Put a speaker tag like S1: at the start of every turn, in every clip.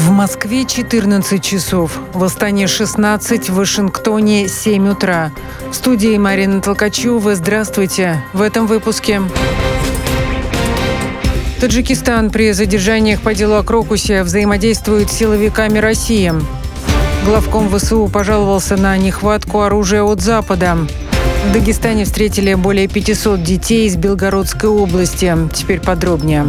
S1: В Москве 14 часов, в Астане 16, в Вашингтоне 7 утра. В студии Марина Толкачева. Здравствуйте. В этом выпуске. Таджикистан при задержаниях по делу о Крокусе взаимодействует с силовиками России. Главком ВСУ пожаловался на нехватку оружия от Запада. В Дагестане встретили более 500 детей из Белгородской области. Теперь подробнее.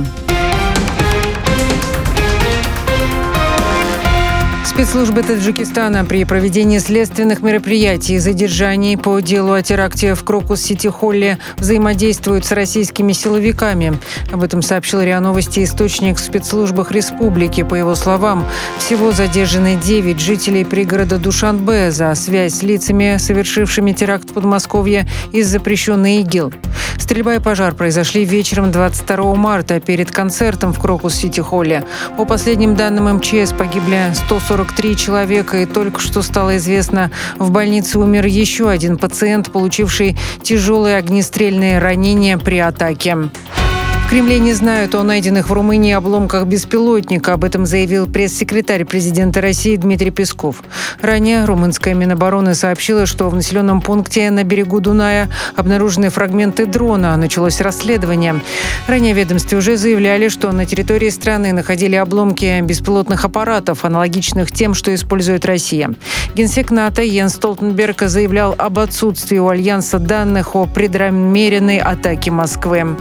S1: Спецслужбы Таджикистана при проведении следственных мероприятий и задержаний по делу о теракте в Крокус-Сити-Холле взаимодействуют с российскими силовиками. Об этом сообщил РИА Новости источник в спецслужбах республики. По его словам, всего задержаны 9 жителей пригорода Душанбе за связь с лицами, совершившими теракт в Подмосковье из запрещенной ИГИЛ. Стрельба и пожар произошли вечером 22 марта перед концертом в Крокус-Сити-Холле. По последним данным МЧС погибли 143 человека, и только что стало известно, в больнице умер еще один пациент, получивший тяжелые огнестрельные ранения при атаке. В Кремле не знают о найденных в Румынии обломках беспилотника. Об этом заявил пресс-секретарь президента России Дмитрий Песков. Ранее румынская Минобороны сообщила, что в населенном пункте на берегу Дуная обнаружены фрагменты дрона. Началось расследование. Ранее в ведомстве уже заявляли, что на территории страны находили обломки беспилотных аппаратов, аналогичных тем, что использует Россия. Генсек НАТО Йенс Столтенберг заявлял об отсутствии у Альянса данных о преднамеренной атаке Москвы.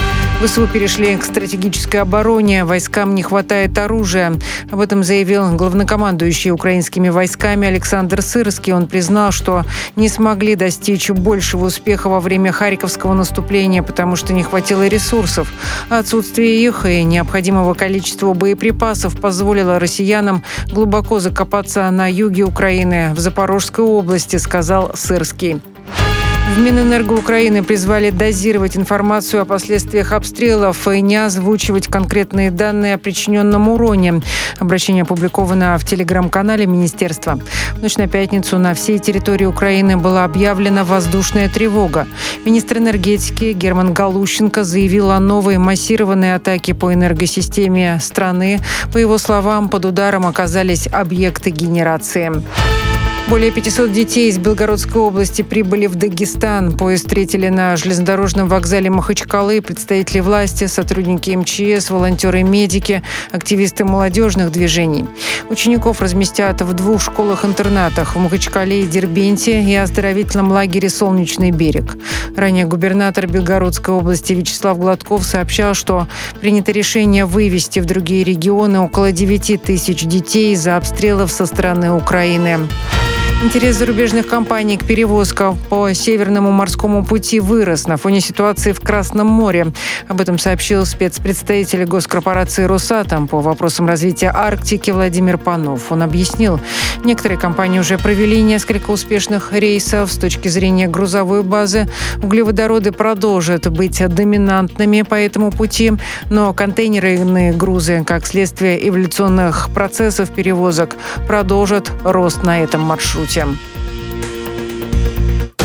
S1: ВСУ перешли к стратегической обороне. Войскам не хватает оружия. Об этом заявил главнокомандующий украинскими войсками Александр Сырский. Он признал, что не смогли достичь большего успеха во время Харьковского наступления, потому что не хватило ресурсов. Отсутствие их и необходимого количества боеприпасов позволило россиянам глубоко закопаться на юге Украины, в Запорожской области, сказал Сырский. В Минэнерго Украины призвали дозировать информацию о последствиях обстрелов и не озвучивать конкретные данные о причиненном уроне. Обращение опубликовано в телеграм-канале министерства. В ночь на пятницу на всей территории Украины была объявлена воздушная тревога. Министр энергетики Герман Галущенко заявил о новой массированной атаке по энергосистеме страны. По его словам, под ударом оказались объекты генерации. Более 500 детей из Белгородской области прибыли в Дагестан. Поезд встретили на железнодорожном вокзале Махачкалы представители власти, сотрудники МЧС, волонтеры-медики, активисты молодежных движений. Учеников разместят в 2 школах-интернатах – в Махачкале и Дербенте и оздоровительном лагере «Солнечный берег». Ранее губернатор Белгородской области Вячеслав Гладков сообщал, что принято решение вывести в другие регионы около 9 тысяч детей из-за обстрелов со стороны Украины. Интерес зарубежных компаний к перевозкам по Северному морскому пути вырос на фоне ситуации в Красном море. Об этом сообщил спецпредставитель госкорпорации «Росатом» по вопросам развития Арктики Владимир Панов. Он объяснил, некоторые компании уже провели несколько успешных рейсов. С точки зрения грузовой базы углеводороды продолжат быть доминантными по этому пути, но контейнерные грузы, как следствие эволюционных процессов перевозок, продолжат рост на этом маршруте.